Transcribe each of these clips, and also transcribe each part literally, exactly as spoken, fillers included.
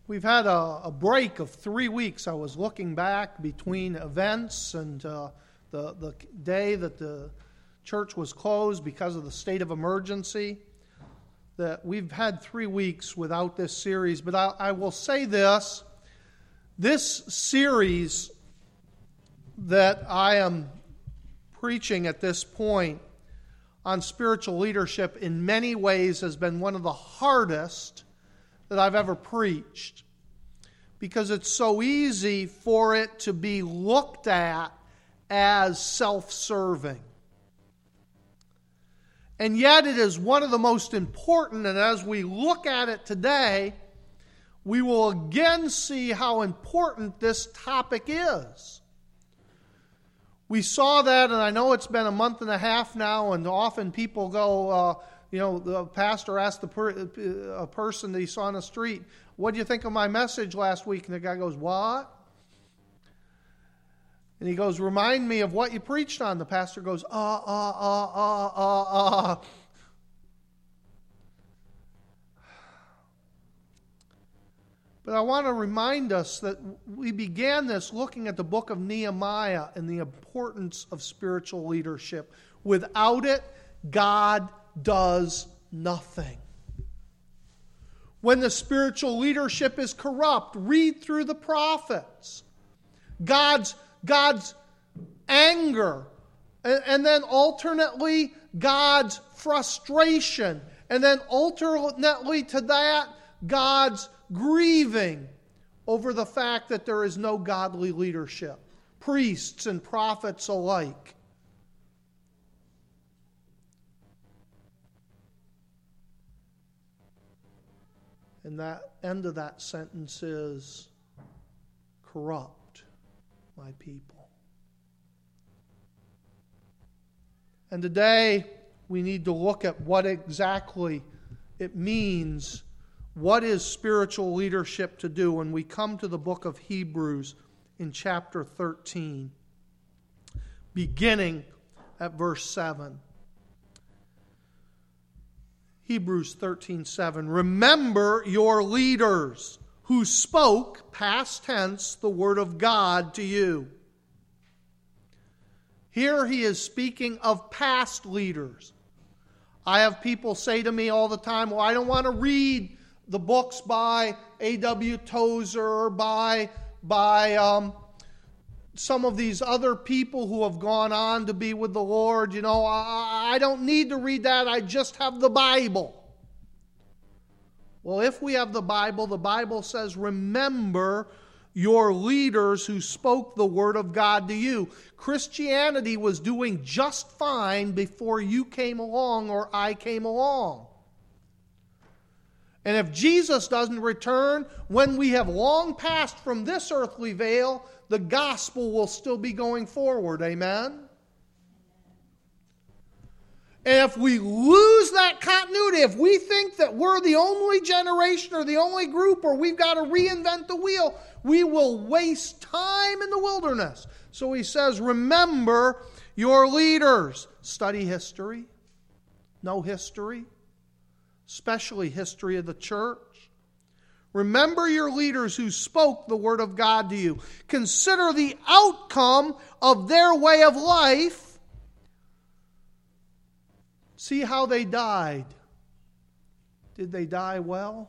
We've had a, a break of three weeks. I was looking back between events and uh, the, the day that the church was closed because of the state of emergency, that we've had three weeks without this series. But I, I will say this, this series that I am preaching at this point on spiritual leadership in many ways has been one of the hardest that I've ever preached, because it's so easy for it to be looked at as self-serving. And yet it is one of the most important, and as we look at it today, we will again see how important this topic is. We saw that, and I know it's been a month and a half now, and often people go, uh, you know, the pastor asked the per, a person that he saw on the street, "What do you think of my message last week?" And the guy goes, "What?" And he goes, "Remind me of what you preached on." The pastor goes, uh, uh, uh, uh, uh, uh. But I want to remind us that we began this looking at the book of Nehemiah and the importance of spiritual leadership. Without it, God does nothing. When the spiritual leadership is corrupt, read through the prophets. God's, God's anger, and, and then alternately God's frustration, and then alternately to that, God's grieving over the fact that there is no godly leadership, priests and prophets alike. And that end of that sentence is, corrupt my people. And today we need to look at what exactly it means. What is spiritual leadership to do? When we come to the book of Hebrews in chapter thirteen, beginning at verse seven. Hebrews thirteen seven. Remember your leaders who spoke, past tense, the word of God to you. Here he is speaking of past leaders. I have people say to me all the time, "Well, I don't want to read the books by A W Tozer or by, by um, some of these other people who have gone on to be with the Lord. You know, I, I don't need to read that. I just have the Bible." Well, if we have the Bible, the Bible says, remember your leaders who spoke the word of God to you. Christianity was doing just fine before you came along or I came along. And if Jesus doesn't return, when we have long passed from this earthly veil, the gospel will still be going forward. Amen? And if we lose that continuity, if we think that we're the only generation or the only group or we've got to reinvent the wheel, we will waste time in the wilderness. So he says, remember your leaders. Study history. Know history. Especially history of the church. Remember your leaders who spoke the word of God to you. Consider the outcome of their way of life. See how they died. Did they die well?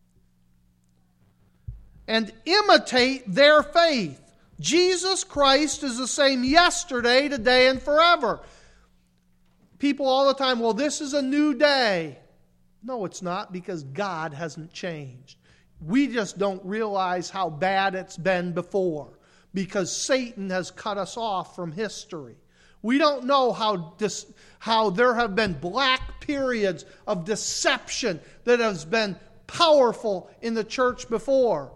And imitate their faith. Jesus Christ is the same yesterday, today, and forever. People all the time, well, this is a new day. No, it's not, because God hasn't changed. We just don't realize how bad it's been before, because Satan has cut us off from history. We don't know how dis- how there have been black periods of deception that has been powerful in the church before.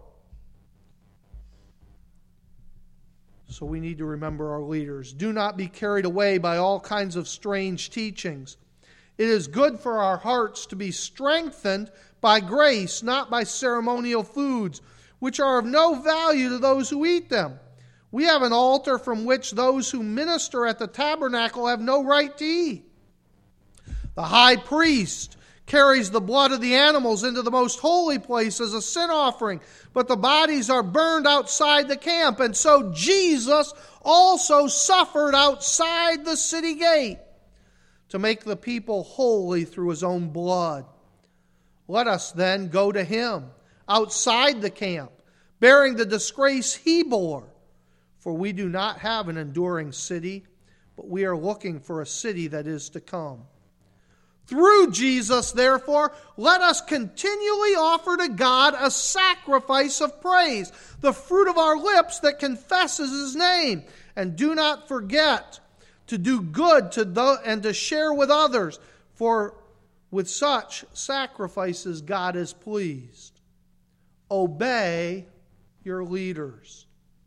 So we need to remember our leaders. Do not be carried away by all kinds of strange teachings. It is good for our hearts to be strengthened by grace, not by ceremonial foods, which are of no value to those who eat them. We have an altar from which those who minister at the tabernacle have no right to eat. The high priest carries the blood of the animals into the most holy place as a sin offering, but the bodies are burned outside the camp. And so Jesus also suffered outside the city gate to make the people holy through his own blood. Let us then go to him outside the camp, bearing the disgrace he bore. For we do not have an enduring city, but we are looking for a city that is to come. Through Jesus, therefore, let us continually offer to God a sacrifice of praise, the fruit of our lips that confesses his name. And do not forget to do good to the, and to share with others, for with such sacrifices God is pleased. Obey your leaders.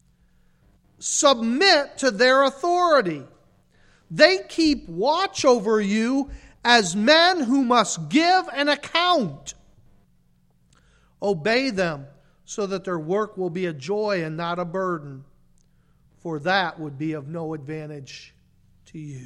Submit to their authority. They keep watch over you as men who must give an account. Obey them so that their work will be a joy and not a burden, for that would be of no advantage to you.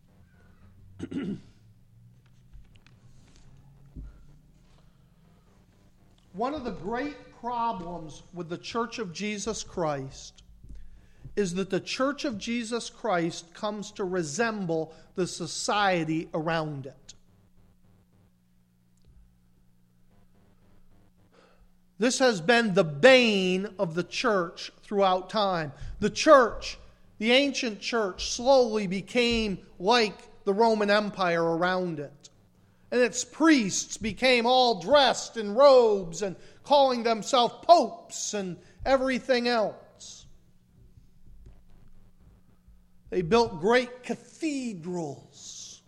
One of the great problems with the Church of Jesus Christ is that the Church of Jesus Christ comes to resemble the society around it. This has been the bane of the church throughout time. The church, the ancient church, slowly became like the Roman Empire around it. And its priests became all dressed in robes and calling themselves popes and everything else. They built great cathedrals.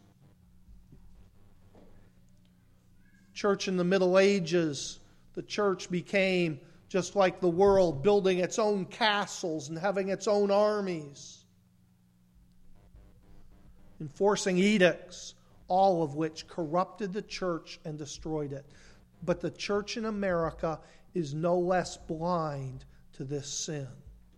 Church in the Middle Ages, the church became just like the world, building its own castles and having its own armies, enforcing edicts, all of which corrupted the church and destroyed it. But the church in America is no less blind to this sin.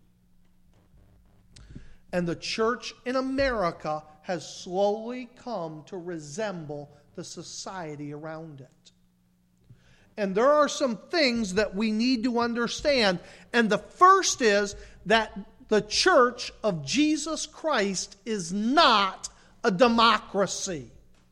And the church in America has slowly come to resemble the society around it. And there are some things that we need to understand. And the first is that the church of Jesus Christ is not a democracy.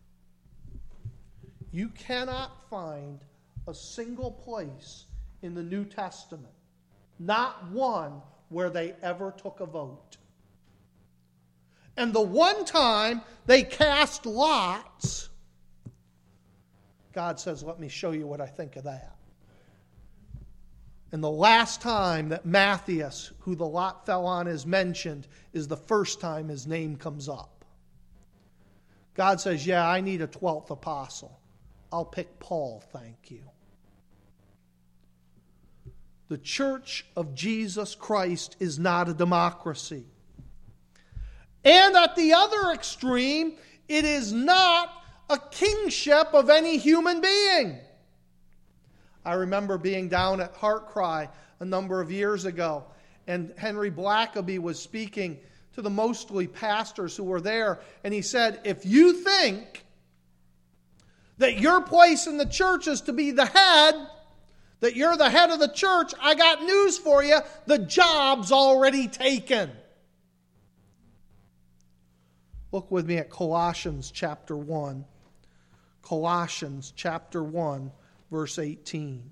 You cannot find a single place in the New Testament, not one, where they ever took a vote. And the one time they cast lots, God says, let me show you what I think of that. And the last time that Matthias, who the lot fell on, is mentioned is the first time his name comes up. God says, yeah, I need a twelfth apostle. I'll pick Paul, thank you. The church of Jesus Christ is not a democracy. And at the other extreme, it is not a kingship of any human being. I remember being down at Heart Cry a number of years ago, and Henry Blackaby was speaking to the mostly pastors who were there, and he said, if you think that your place in the church is to be the head, that you're the head of the church, I got news for you, the job's already taken. Look with me at Colossians chapter one. Colossians chapter one, verse eighteen.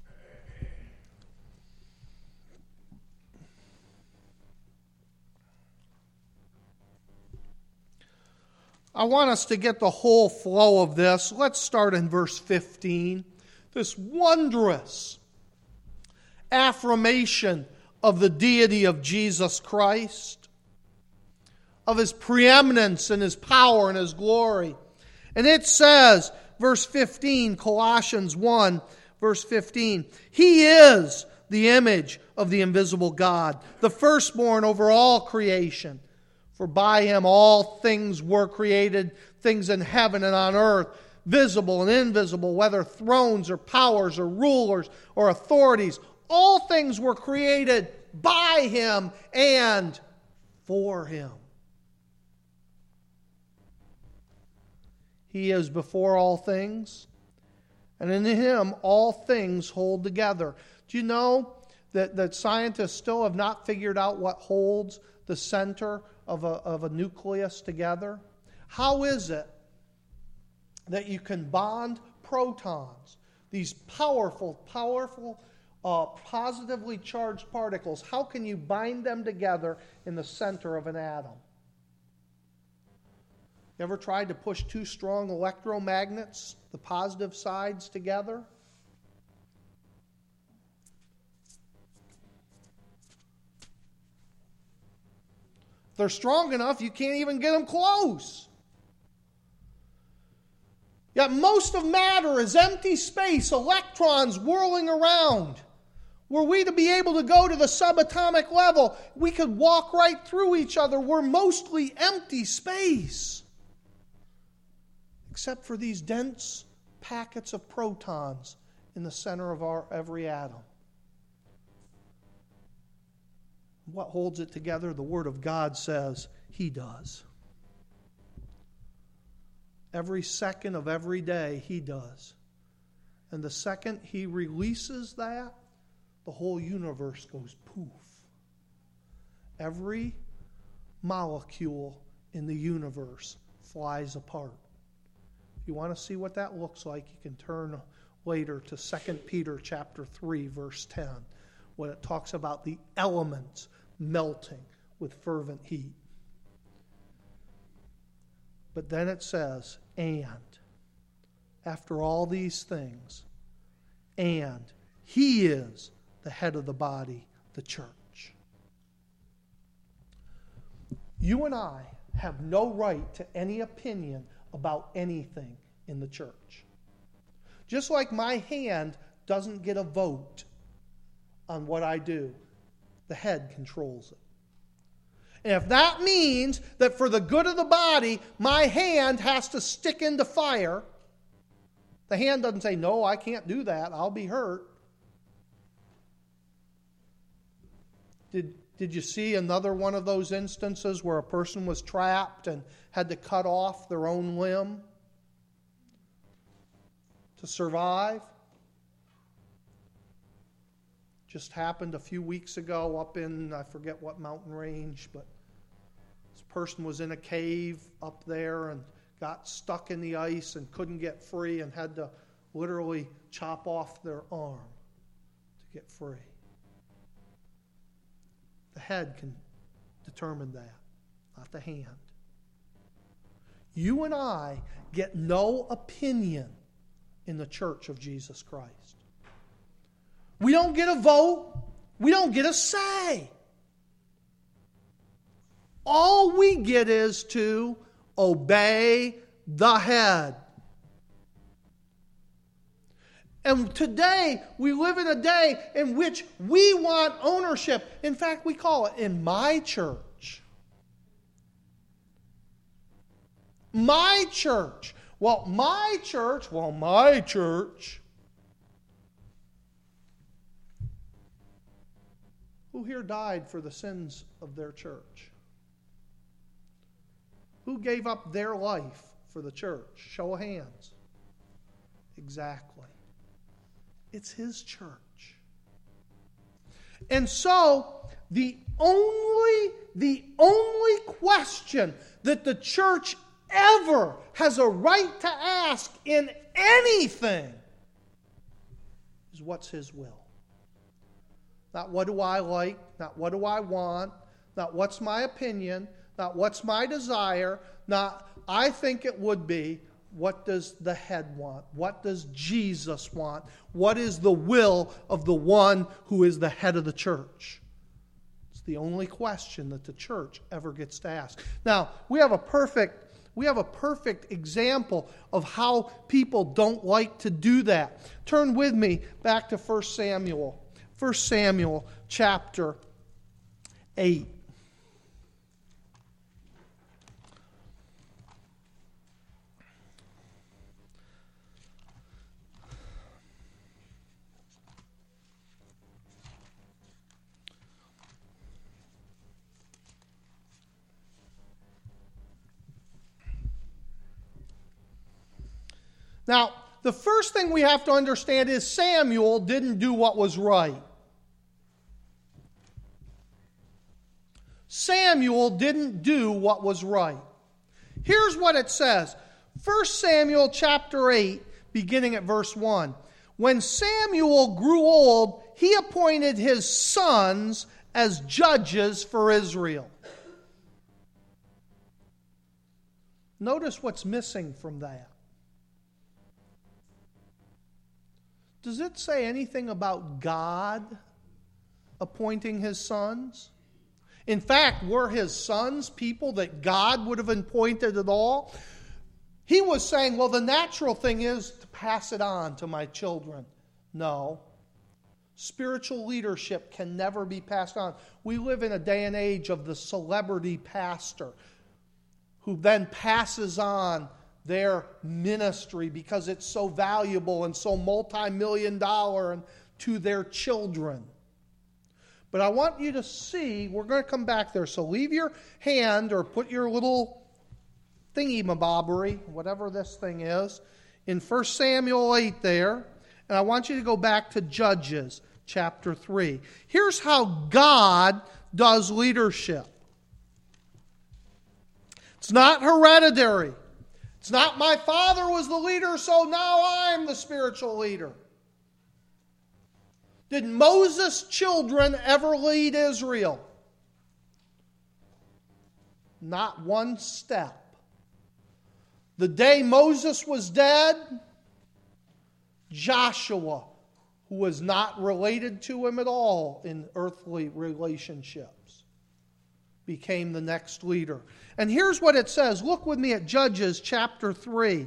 I want us to get the whole flow of this. Let's start in verse fifteen. This wondrous affirmation of the deity of Jesus Christ, of his preeminence and his power and his glory. And it says, verse fifteen, Colossians one, verse fifteen, he is the image of the invisible God, the firstborn over all creation. For by him all things were created, things in heaven and on earth, visible and invisible, whether thrones or powers or rulers or authorities. All things were created by him and for him. He is before all things, And in him all things hold together. Do you know that, that scientists still have not figured out what holds the center of a, of a nucleus together? How is it that you can bond protons, these powerful, powerful, uh, positively charged particles? How can you bind them together in the center of an atom? You ever tried to push two strong electromagnets, the positive sides, together? If they're strong enough, you can't even get them close. Yet most of matter is empty space, electrons whirling around. Were we to be able to go to the subatomic level, we could walk right through each other. We're mostly empty space, except for these dense packets of protons in the center of our every atom. What holds it together? The Word of God says He does. Every second of every day, He does. And the second He releases that, the whole universe goes poof. Every molecule in the universe flies apart. If you want to see what that looks like, you can turn later to Second Peter chapter three, verse ten, when it talks about the elements melting with fervent heat. But then it says, and, after all these things, and He is the head of the body, the church. You and I have no right to any opinion about anything in the church. Just like my hand doesn't get a vote on what I do, the head controls it. And if that means that for the good of the body, my hand has to stick into fire, the hand doesn't say, no, I can't do that, I'll be hurt. Did, did you see another one of those instances where a person was trapped and had to cut off their own limb to survive? Just happened a few weeks ago up in, I forget what mountain range, but this person was in a cave up there and got stuck in the ice and couldn't get free and had to literally chop off their arm to get free. The head can determine that, not the hand. You and I get no opinion in the church of Jesus Christ. We don't get a vote. We don't get a say. All we get is to obey the head. And today, we live in a day in which we want ownership. In fact, we call it in my church. My church. Well, my church, well, my church. Who here died for the sins of their church? Who gave up their life for the church? Show of hands. Exactly. It's His church. And so, the only, the only question that the church ever has a right to ask in anything is, what's His will? Not what do I like, not what do I want, not what's my opinion, not what's my desire, not I think it would be. What does the head want? What does Jesus want? What is the will of the one who is the head of the church? It's the only question that the church ever gets to ask. Now, we have a perfect we have a perfect example of how people don't like to do that. Turn with me back to First Samuel. First Samuel chapter eight. Now, the first thing we have to understand is Samuel didn't do what was right. Samuel didn't do what was right. Here's what it says. First Samuel chapter eight, beginning at verse one. When Samuel grew old, he appointed his sons as judges for Israel. Notice what's missing from that. Does it say anything about God appointing his sons? In fact, were his sons people that God would have appointed at all? He was saying, well, the natural thing is to pass it on to my children. No. Spiritual leadership can never be passed on. We live in a day and age of the celebrity pastor who then passes on their ministry because it's so valuable and so multi-million dollar to their children. But I want you to see, we're going to come back there. So leave your hand or put your little thingy-mabobbery, whatever this thing is, in First Samuel eight there. And I want you to go back to Judges chapter three. Here's how God does leadership. It's not hereditary. It's not my father was the leader, so now I'm the spiritual leader. Did Moses' children ever lead Israel? Not one step. The day Moses was dead, Joshua, who was not related to him at all in earthly relationships, became the next leader. And here's what it says. Look with me at Judges chapter three,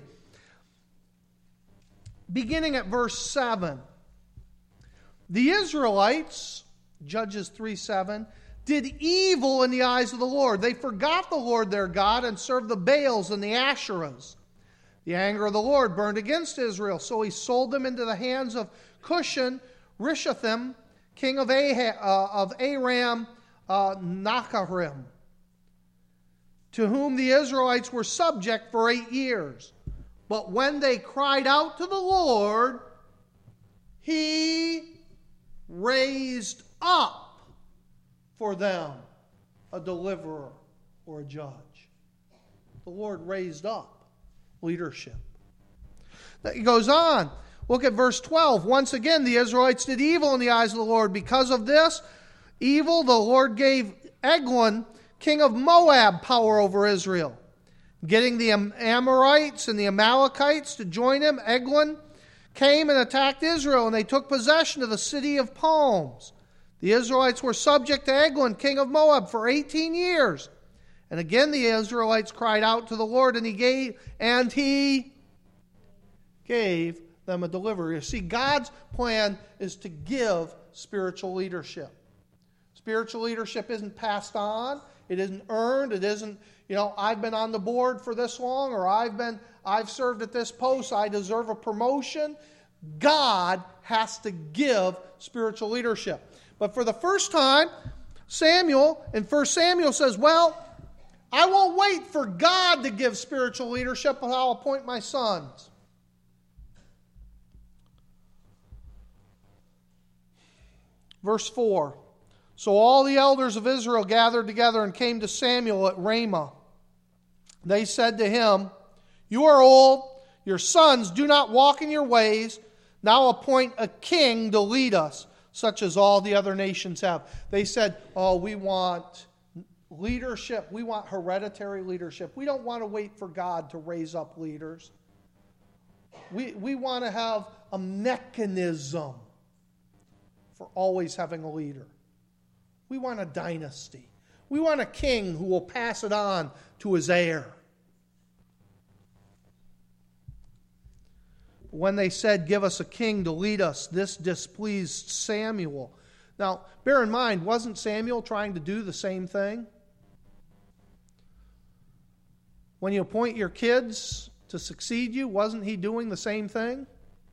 beginning at verse seven. The Israelites, Judges three seven, did evil in the eyes of the Lord. They forgot the Lord their God and served the Baals and the Asherahs. The anger of the Lord burned against Israel, so he sold them into the hands of Cushan Rishathaim, king of, Ahab, uh, of Aram uh, Naharaim, to whom the Israelites were subject for eight years. But when they cried out to the Lord, he raised up for them a deliverer or a judge. The Lord raised up leadership. It goes on. Look at verse twelve. Once again, the Israelites did evil in the eyes of the Lord. Because of this evil, the Lord gave Eglon, king of Moab, power over Israel. Getting the Amorites and the Amalekites to join him, Eglon came and attacked Israel, and they took possession of the city of palms. The Israelites were subject to Eglon, king of Moab, for eighteen years. And again the Israelites cried out to the Lord, and he gave, and he gave them a deliverer. You see, God's plan is to give spiritual leadership. Spiritual leadership isn't passed on. It isn't earned. It isn't, you know, I've been on the board for this long, or I've been, I've served at this post, I deserve a promotion. God has to give spiritual leadership. But for the first time, Samuel, in First Samuel says, well, I won't wait for God to give spiritual leadership, but I'll appoint my sons. Verse four. So all the elders of Israel gathered together and came to Samuel at Ramah. They said to him, you are old, your sons do not walk in your ways. Now appoint a king to lead us, such as all the other nations have. They said, oh, we want leadership. We want hereditary leadership. We don't want to wait for God to raise up leaders. We, we want to have a mechanism for always having a leader. We want a dynasty. We want a king who will pass it on to his heir. When they said, give us a king to lead us, this displeased Samuel. Now, bear in mind, wasn't Samuel trying to do the same thing? When you appoint your kids to succeed you, wasn't he doing the same thing?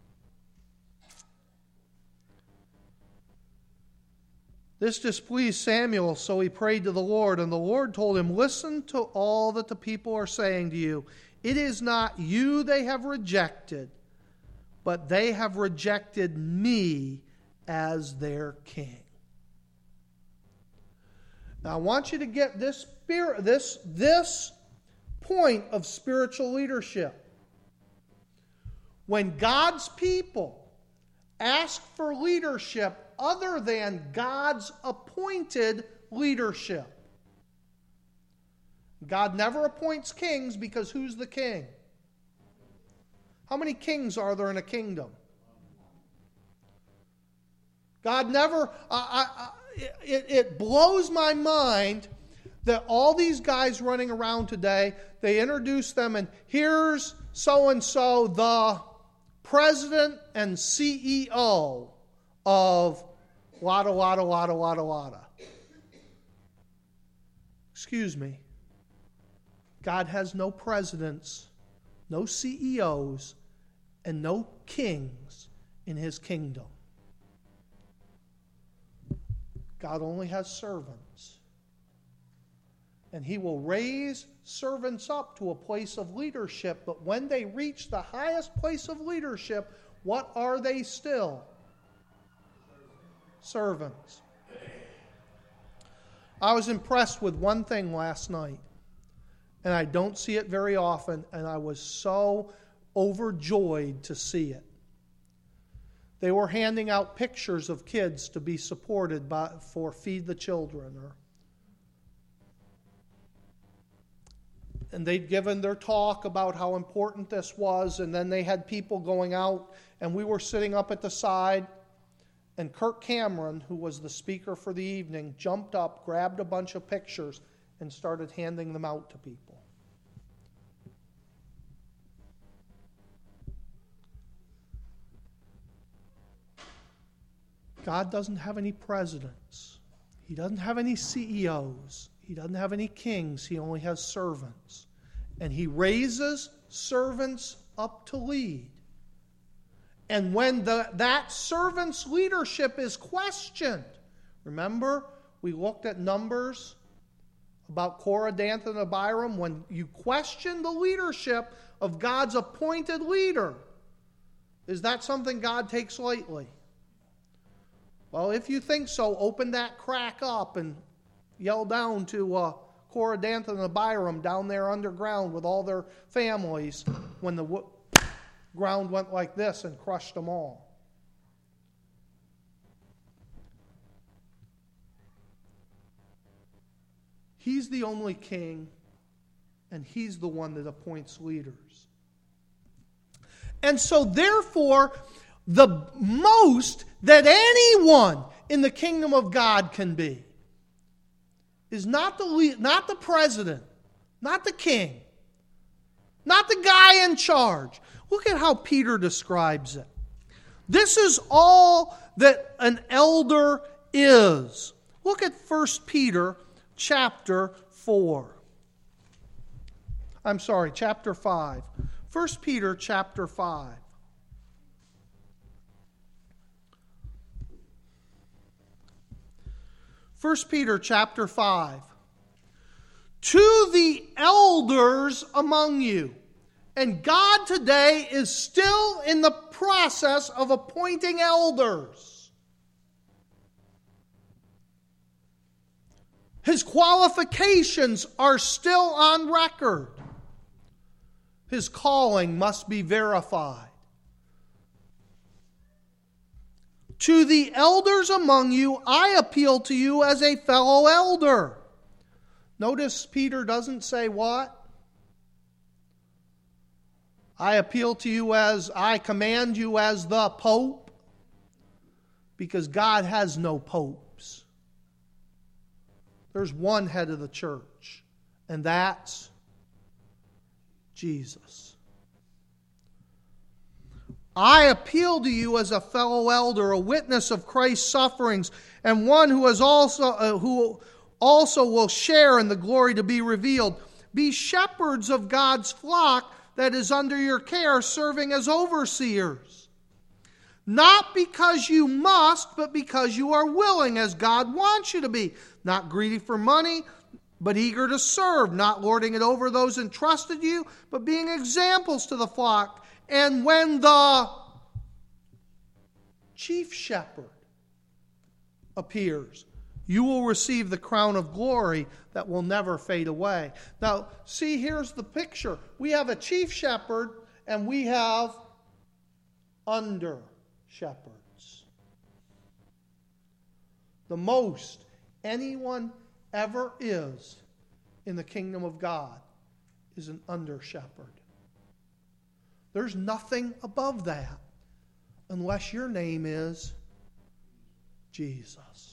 This displeased Samuel, so he prayed to the Lord, and the Lord told him, listen to all that the people are saying to you. It is not you they have rejected, but they have rejected me as their king. Now I want you to get this spirit, this, this point of spiritual leadership. When God's people ask for leadership other than God's appointed leadership. God never appoints kings because who's the king? How many kings are there in a kingdom? God never, I, I, it, it blows my mind that all these guys running around today, they introduce them and here's so-and-so, the president and C E O of Wada, Wada, Wada, Wada, Wada. Excuse me. God has no presidents, no C E Os, and no kings in his kingdom. God only has servants. And he will raise servants up to a place of leadership, but when they reach the highest place of leadership, what are they still? Servants. I was impressed with one thing last night, and I don't see it very often, and I was so overjoyed to see it. They were handing out pictures of kids to be supported by for Feed the Children, or and they'd given their talk about how important this was, and then they had people going out, and we were sitting up at the side, and Kirk Cameron, who was the speaker for the evening, jumped up, grabbed a bunch of pictures, and started handing them out to people. God doesn't have any presidents. He doesn't have any C E Os. He doesn't have any kings. He only has servants. And he raises servants up to lead. And when the, that servant's leadership is questioned, remember we looked at Numbers about Korah, Dathan, and Abiram. When you question the leadership of God's appointed leader, is that something God takes lightly? Well, if you think so, open that crack up and yell down to uh, Korah, Dathan, and Abiram down there underground with all their families when the w- ground went like this and crushed them all. He's the only king, and he's the one that appoints leaders. And so, therefore, the most that anyone in the kingdom of God can be is not the lead, not the president, not the king, not the guy in charge. Look at how Peter describes it. This is all that an elder is. Look at First Peter chapter four. I'm sorry, chapter five. First Peter chapter five. First Peter chapter five. To the elders among you. And God today is still in the process of appointing elders. His qualifications are still on record. His calling must be verified. To the elders among you, I appeal to you as a fellow elder. Notice Peter doesn't say what? I appeal to you as, I command you as the Pope. Because God has no popes. There's one head of the church, and that's Jesus. I appeal to you as a fellow elder, a witness of Christ's sufferings, and one who has also uh, who also will share in the glory to be revealed. Be shepherds of God's flock that is under your care, serving as overseers. Not because you must, but because you are willing, as God wants you to be. Not greedy for money, but eager to serve. Not lording it over those entrusted you, but being examples to the flock. And when the chief shepherd appears. You will receive the crown of glory that will never fade away. Now, see, here's the picture. We have a chief shepherd and we have under shepherds. The most anyone ever is in the kingdom of God is an under shepherd. There's nothing above that unless your name is Jesus.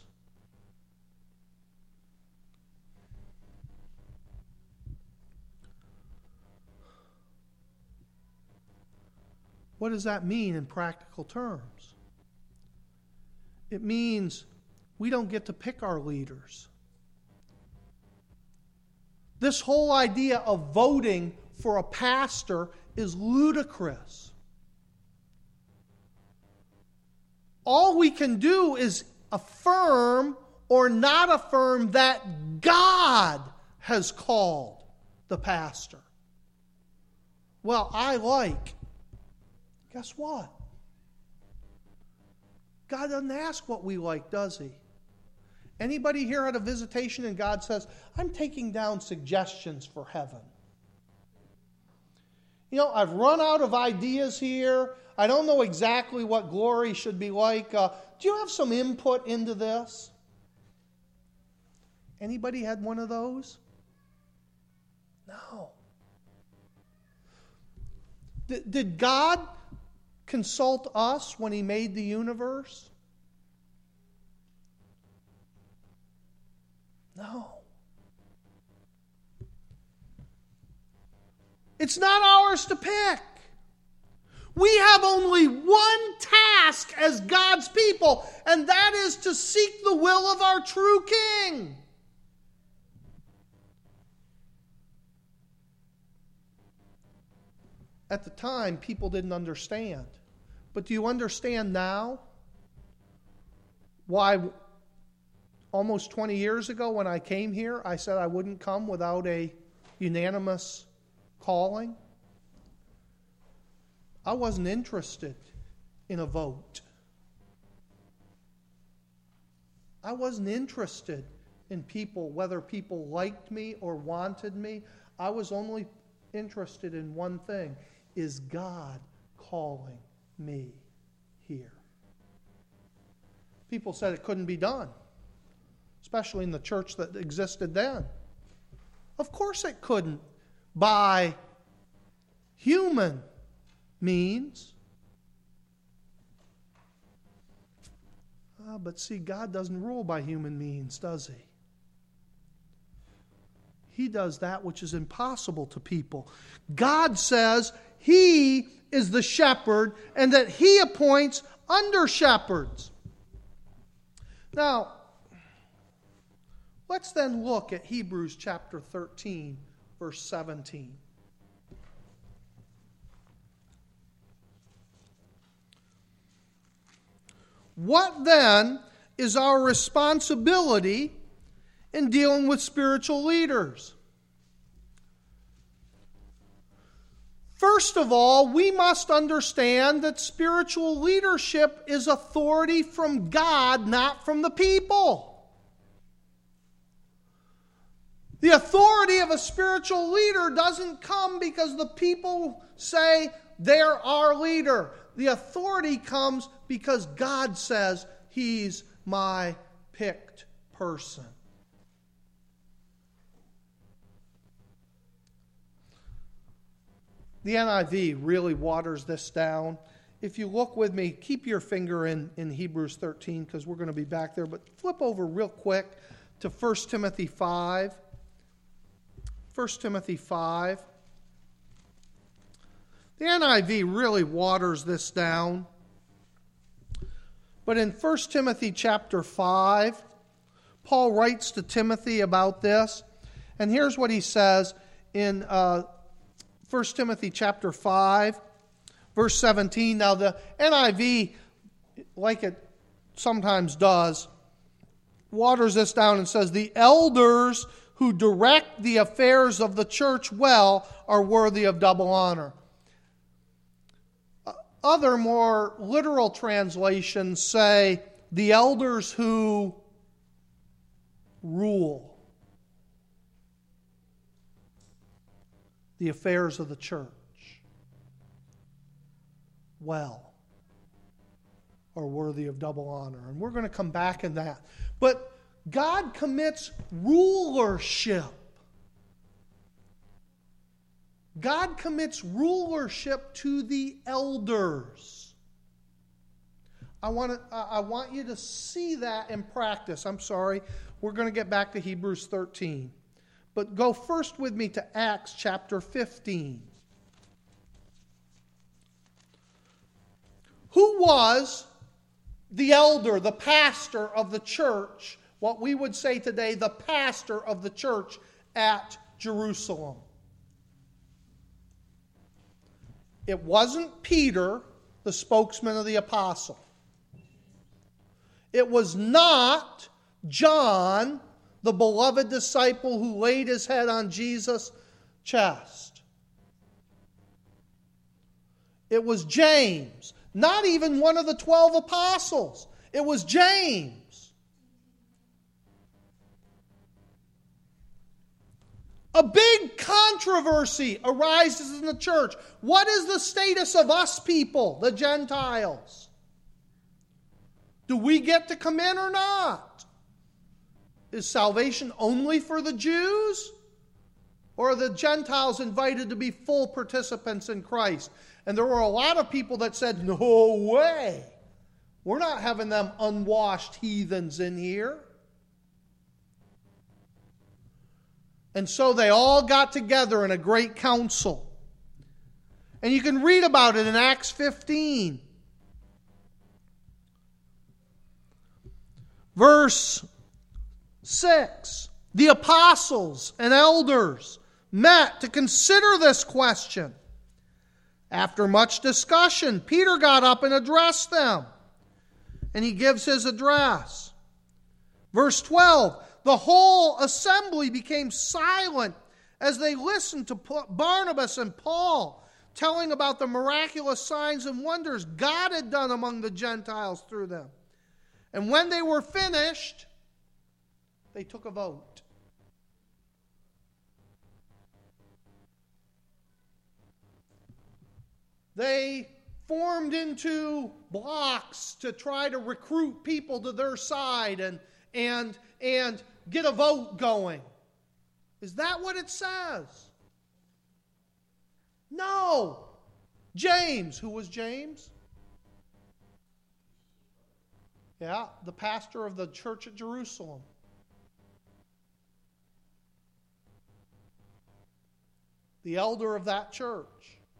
What does that mean in practical terms? It means we don't get to pick our leaders. This whole idea of voting for a pastor is ludicrous. All we can do is affirm or not affirm that God has called the pastor. Well, I like. Guess what? God doesn't ask what we like, does He? Anybody here had a visitation and God says, I'm taking down suggestions for heaven. You know, I've run out of ideas here. I don't know exactly what glory should be like. Uh, do you have some input into this? Anybody had one of those? No. D- did God consult us when He made the universe? No. It's not ours to pick. We have only one task as God's people, and that is to seek the will of our true King. At the time, people didn't understand. But do you understand now why almost twenty years ago when I came here, I said I wouldn't come without a unanimous calling? I wasn't interested in a vote. I wasn't interested in people, whether people liked me or wanted me. I was only interested in one thing. Is God calling me here? People said it couldn't be done, especially in the church that existed then. Of course it couldn't by human means. Ah, but see, God doesn't rule by human means, does He? He does that which is impossible to people. God says He is the shepherd and that He appoints under shepherds. Now, let's then look at Hebrews chapter thirteen, verse seventeen. What then is our responsibility in dealing with spiritual leaders? First of all, we must understand that spiritual leadership is authority from God, not from the people. The authority of a spiritual leader doesn't come because the people say they're our leader. The authority comes because God says He's my picked person. The N I V really waters this down. If you look with me, keep your finger in, in Hebrews thirteen because we're going to be back there. But flip over real quick to First Timothy five. First Timothy five. The N I V really waters this down. But in First Timothy chapter five, Paul writes to Timothy about this. And here's what he says in uh, First Timothy chapter five, verse seventeen. Now the N I V, like it sometimes does, waters this down and says, the elders who direct the affairs of the church well are worthy of double honor. other more literal translations say the elders who rule the affairs of the church well, or worthy of double honor. And we're going to come back in that. But God commits rulership. God commits rulership to the elders. I want to, I want you to see that in practice. I'm sorry. We're going to get back to Hebrews thirteen. But go first with me to Acts chapter fifteen. Who was the elder, the pastor of the church, what we would say today, the pastor of the church at Jerusalem? It wasn't Peter, the spokesman of the apostle. It was not John, the beloved disciple who laid his head on Jesus' chest. It was James, not even one of the twelve apostles. It was James. A big controversy arises in the church. What is the status of us people, the Gentiles? Do we get to come in or not? Is salvation only for the Jews? Or are the Gentiles invited to be full participants in Christ? And there were a lot of people that said, no way. We're not having them unwashed heathens in here. And so they all got together in a great council. And you can read about it in Acts fifteen. Verse six. The apostles and elders met to consider this question. After much discussion, Peter got up and addressed them. And he gives his address. Verse twelve. The whole assembly became silent as they listened to Barnabas and Paul telling about the miraculous signs and wonders God had done among the Gentiles through them. And when they were finished, they took a vote. They formed into blocks to try to recruit people to their side and, and, and get a vote going. Is that what it says? No. James. Who was James? Yeah, the pastor of the church at Jerusalem. The elder of that church.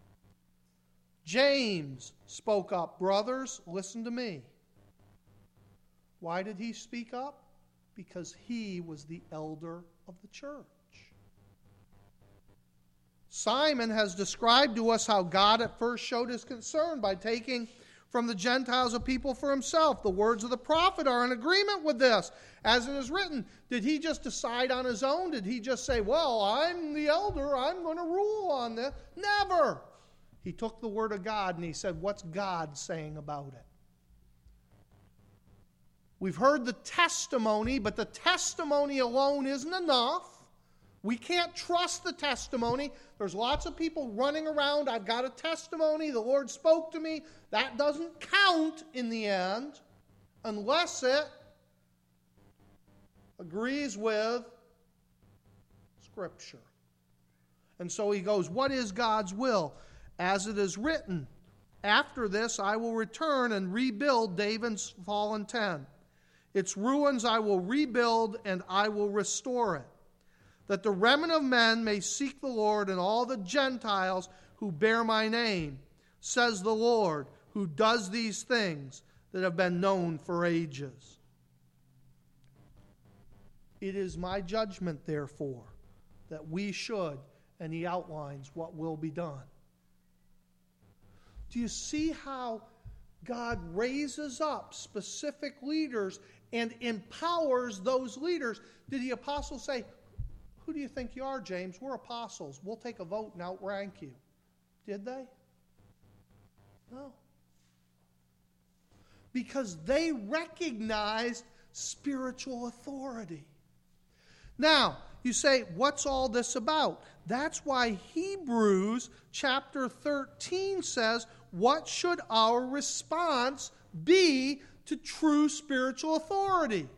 James spoke up. Brothers, listen to me. Why did he speak up? Because he was the elder of the church. Simon has described to us how God at first showed his concern by taking from the Gentiles a people for himself. The words of the prophet are in agreement with this. As it is written, did he just decide on his own? Did he just say, well, I'm the elder, I'm going to rule on this? Never. He took the word of God and he said, what's God saying about it? We've heard the testimony, but the testimony alone isn't enough. We can't trust the testimony. There's lots of people running around. I've got a testimony. The Lord spoke to me. That doesn't count in the end unless it agrees with Scripture. And so he goes, what is God's will? As it is written, after this I will return and rebuild David's fallen tent. Its ruins I will rebuild and I will restore it, that the remnant of men may seek the Lord and all the Gentiles who bear my name, says the Lord, who does these things that have been known for ages. It is my judgment, therefore, that we should, and he outlines what will be done. Do you see how God raises up specific leaders and empowers those leaders? Did the apostles say, who do you think you are, James? We're apostles. We'll take a vote and outrank you. Did they? No. because they recognized spiritual authority. Now, you say, what's all this about? That's why Hebrews chapter thirteen says, what should our response be to true spiritual authority?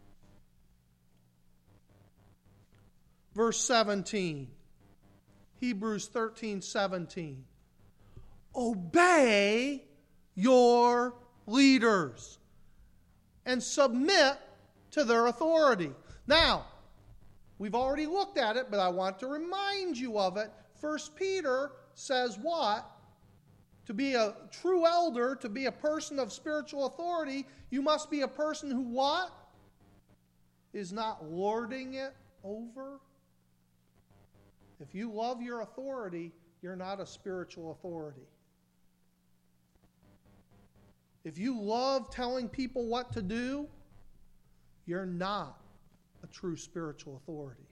Verse seventeen. Hebrews thirteen seventeen. Obey your leaders and submit to their authority. Now, we've already looked at it, but I want to remind you of it. First Peter says what? To be a true elder, to be a person of spiritual authority, you must be a person who what? Is not lording it over. If you love your authority, you're not a spiritual authority. If you love telling people what to do, you're not a true spiritual authority.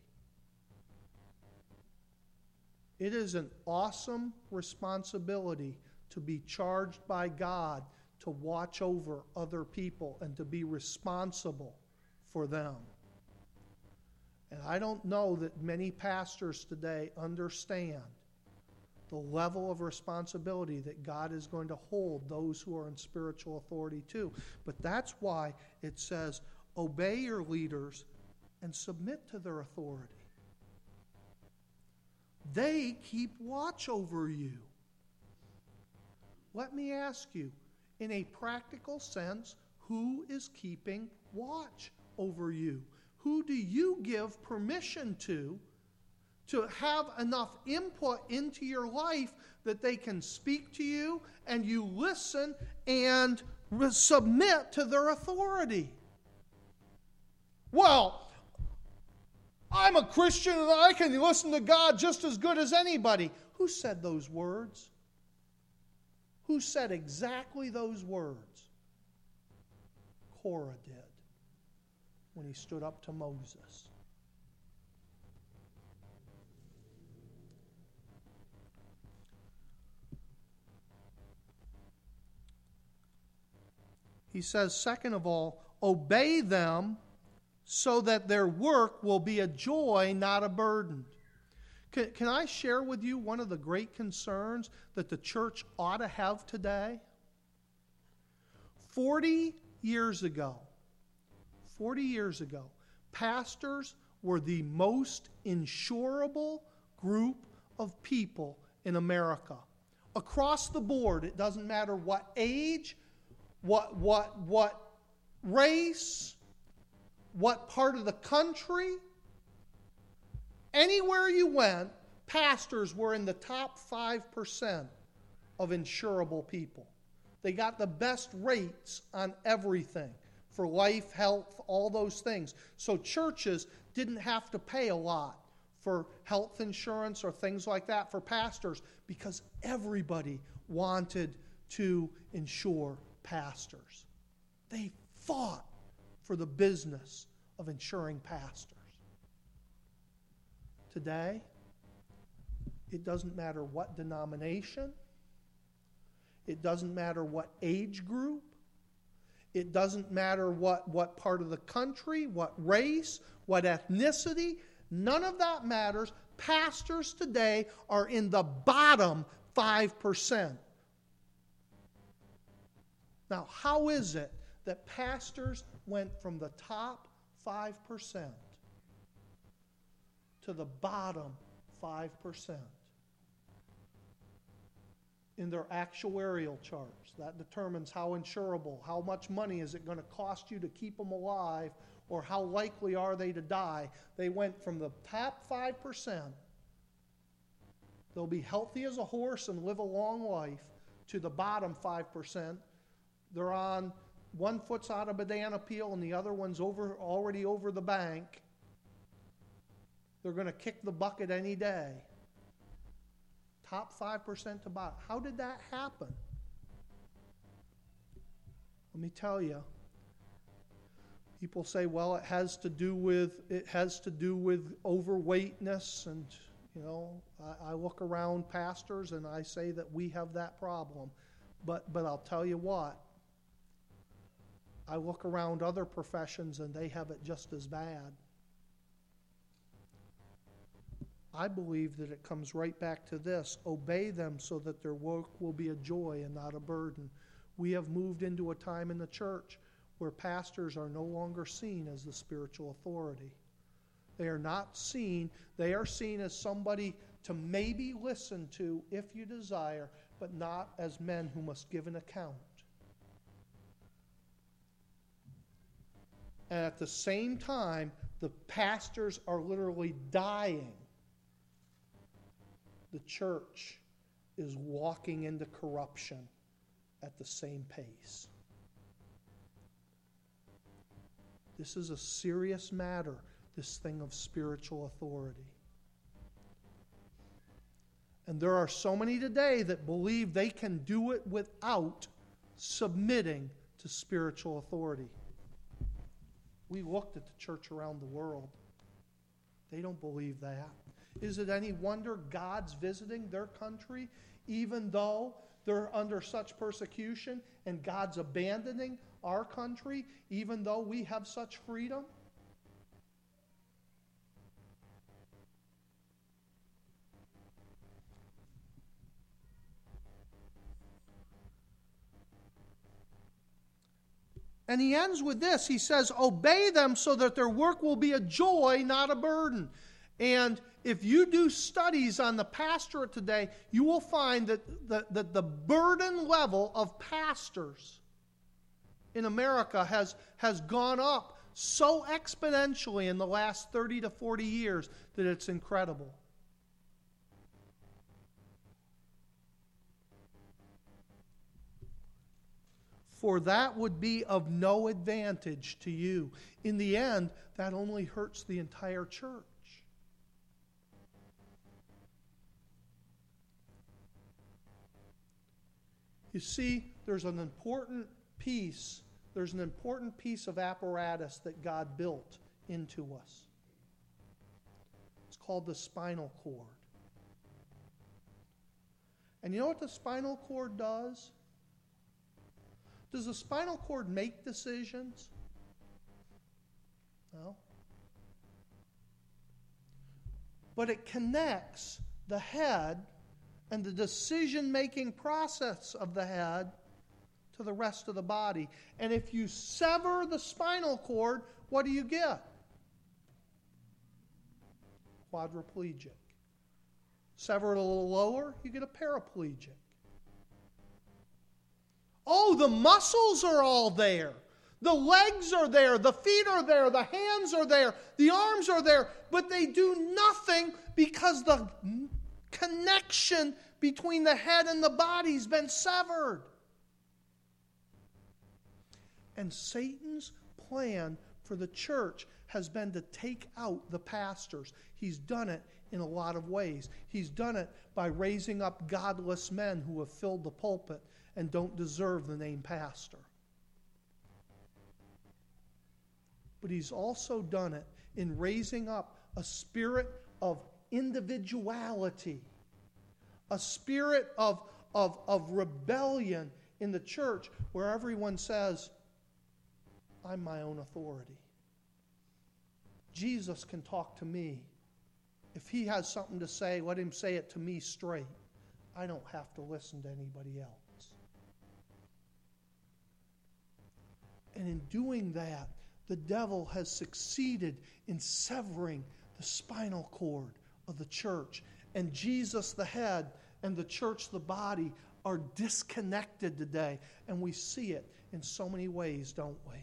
It is an awesome responsibility to be charged by God to watch over other people and to be responsible for them. And I don't know that many pastors today understand the level of responsibility that God is going to hold those who are in spiritual authority to. But that's why it says, obey your leaders and submit to their authority. They keep watch over you. Let me ask you, in a practical sense, who is keeping watch over you? Who do you give permission to to have enough input into your life that they can speak to you and you listen and submit to their authority? Well, I'm a Christian and I can listen to God just as good as anybody. Who said those words? Who said exactly those words? Korah did when he stood up to Moses. He says, second of all, obey them so that their work will be a joy, not a burden. Can, can I share with you one of the great concerns that the church ought to have today? Forty years ago, forty years ago, pastors were the most insurable group of people in America. Across the board, it doesn't matter what age, what, what, what race, what part of the country. Anywhere you went, pastors were in the top five percent of insurable people. They got the best rates on everything for life, health, all those things. So churches didn't have to pay a lot for health insurance or things like that for pastors because everybody wanted to insure pastors. They fought for the business of insuring pastors. Today, it doesn't matter what denomination, it doesn't matter what age group, it doesn't matter what, what part of the country, what race, what ethnicity, none of that matters. Pastors today are in the bottom five percent. Now, how is it that pastors went from the top five percent to the bottom five percent in their actuarial charts? That determines how insurable, how much money is it going to cost you to keep them alive, or how likely are they to die. They went from the top five percent, they'll be healthy as a horse and live a long life, to the bottom five percent. They're on, one foot's on a banana peel and the other one's over already over the bank. They're going to kick the bucket any day. Top five percent to bottom. How did that happen? Let me tell you. People say, well, it has to do with it has to do with overweightness, and you know, I, I look around pastors and I say that we have that problem. But but I'll tell you what. I look around other professions and they have it just as bad. I believe that it comes right back to this. Obey them so that their work will be a joy and not a burden. We have moved into a time in the church where pastors are no longer seen as the spiritual authority. They are not seen. They are seen as somebody to maybe listen to if you desire, but not as men who must give an account. And at the same time, the pastors are literally dying. The church is walking into corruption at the same pace. This is a serious matter, this thing of spiritual authority. And there are so many today that believe they can do it without submitting to spiritual authority. We looked at the church around the world. They don't believe that. Is it any wonder God's visiting their country, even though they're under such persecution, and God's abandoning our country, even though we have such freedom? And he ends with this. He says, obey them so that their work will be a joy, not a burden. And if you do studies on the pastorate today, you will find that the, that the burden level of pastors in America has, has gone up so exponentially in the last thirty to forty years that it's incredible. For that would be of no advantage to you. In the end, that only hurts the entire church. You see, there's an important piece, there's an important piece of apparatus that God built into us. It's called the spinal cord. And you know what the spinal cord does? Does the spinal cord make decisions? No. But it connects the head and the decision-making process of the head to the rest of the body. And if you sever the spinal cord, what do you get? Quadriplegic. Sever it a little lower, you get a paraplegic. Oh, the muscles are all there. The legs are there. The feet are there. The hands are there. The arms are there. But they do nothing because the connection between the head and the body has been severed. And Satan's plan for the church has been to take out the pastors. He's done it in a lot of ways. He's done it by raising up godless men who have filled the pulpit and don't deserve the name pastor. But he's also done it in raising up a spirit of individuality, a spirit of, of, of rebellion in the church where everyone says, I'm my own authority. Jesus can talk to me. If he has something to say, let him say it to me straight. I don't have to listen to anybody else. And in doing that, the devil has succeeded in severing the spinal cord of the church. And Jesus, the head, and the church, the body, are disconnected today. And we see it in so many ways, don't we?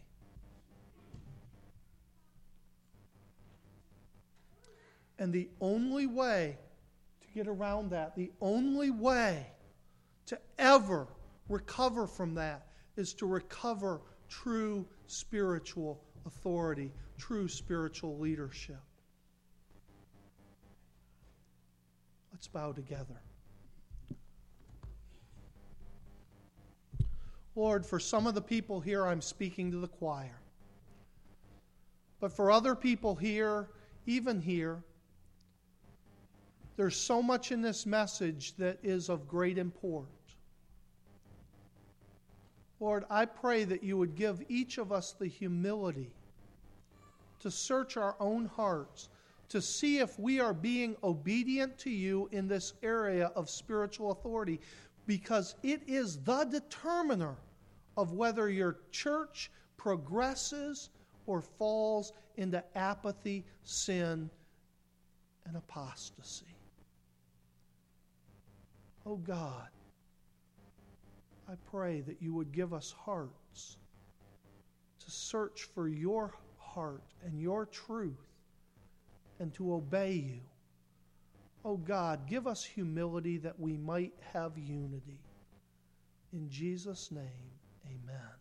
And the only way to get around that, the only way to ever recover from that is to recover true spiritual authority, true spiritual leadership. Let's bow together. Lord, for some of the people here, I'm speaking to the choir. But for other people here, even here, there's so much in this message that is of great import. Lord, I pray that you would give each of us the humility to search our own hearts, to see if we are being obedient to you in this area of spiritual authority, because it is the determiner of whether your church progresses or falls into apathy, sin, and apostasy. Oh God, I pray that you would give us hearts to search for your heart and your truth and to obey you. Oh God, give us humility that we might have unity. In Jesus' name, amen.